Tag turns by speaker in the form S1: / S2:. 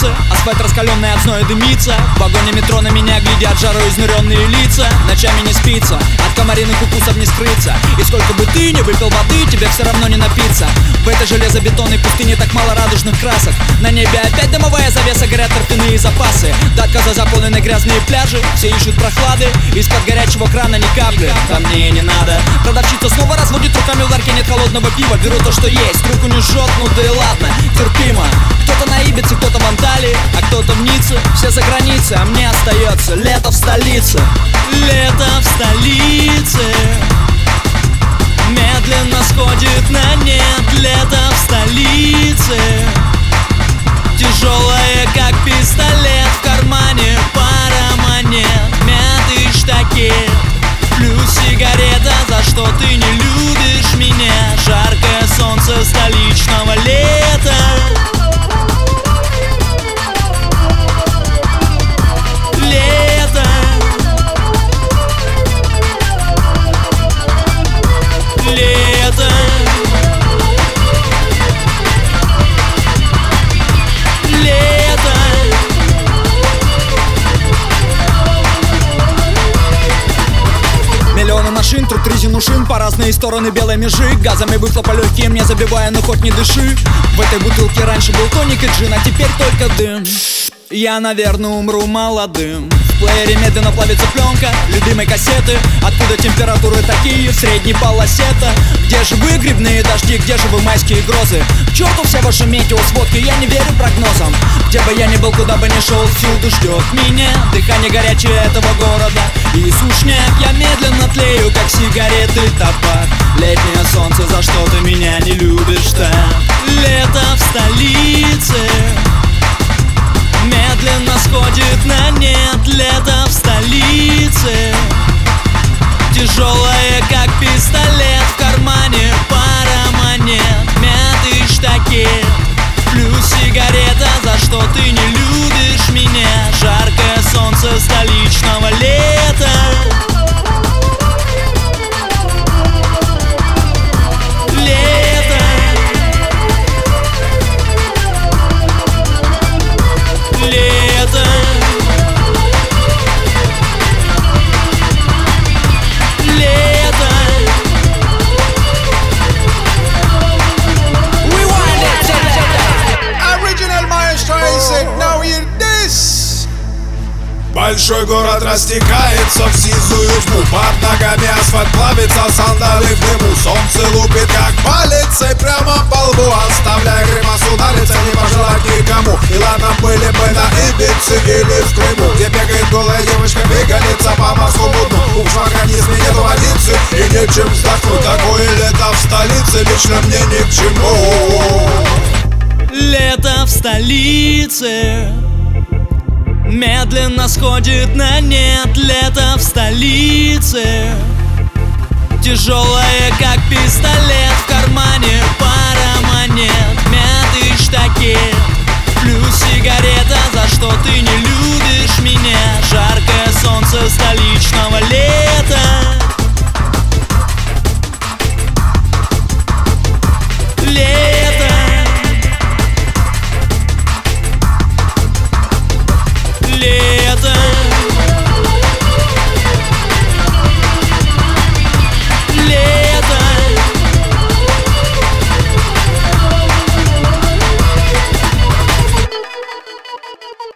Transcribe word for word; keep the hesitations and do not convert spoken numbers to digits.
S1: улице. Асфальт раскаленный от зноя дымится. В вагоне метро на меня глядят жару изнуренные лица. Ночами не спится, от комариных укусов не скрыться. И сколько бы ты ни выпил воды, тебе все равно не напиться. В этой железобетонной пустыне так мало радужных красок. На небе опять дымовая завеса, горят торфяные запасы. До отказа заполнены грязные пляжи, все ищут прохлады. Из-под горячего крана ни капли, да мне и не надо. Продавщица снова разводит руками, в ларьке нет холодного пива. Беру то, что есть, руку не жжет, ну да и ладно, терпимо. Кто-то на Ибице, кто-то в Анталии, а кто-то в Ницце. Все за границей, а мне остается лето в столице. Лето в столице медленно сходит на нет. Лето в столице тяжелое, как пистолет. В кармане пара монет, мятый штакет, плюс сигарета. За что ты не любишь меня? Жаркое солнце столичного лета. Лето. Лето. Лето. Миллионы машин, трут резину шин по разные стороны белой межи. Газами выхлопа легкие мне забивая, но хоть не дыши. В этой бутылке раньше был тоник и джин, а теперь только дым. Я, наверное, умру молодым. В плеере медленно плавится пленка любимой кассеты. Откуда температуры такие в средней полосе-то? Где же вы, грибные дожди, где же вы, майские грозы? К черту все ваши метеосводки, я не верю прогнозам. Где бы я ни был, куда бы ни шел, всюду ждет меня дыхание горячее этого города и сушняк. Я медленно тлею, как сигареты, табак. Летнее солнце, за что ты меня не любишь так? Лето в столице медленно сходит на нет. Лето в столице тяжелое, как пистолет. В кармане пара монет, мятый штакет, плюс сигарета. За что ты не любишь меня? Жаркое солнце столичного лета.
S2: Большой город растекается в сизую тьму. Под ногами асфальт плавится, сандали в дыму. Солнце лупит как палицей прямо по лбу, оставляя гримасу на лице, не пожелать никому. И ладно, были бы на Ибице или в Крыму, где бегает голая девочка, бегалица по морскому дну. Уж в организме нету водицы и нечем вздохнуть. Такое лето в столице лично мне ни к чему.
S1: Лето в столице медленно сходит на нет. Лето в столице тяжелое, как пистолет. В кармане пара монет, мятый штакет, плюс сигарета. За что ты не любишь меня?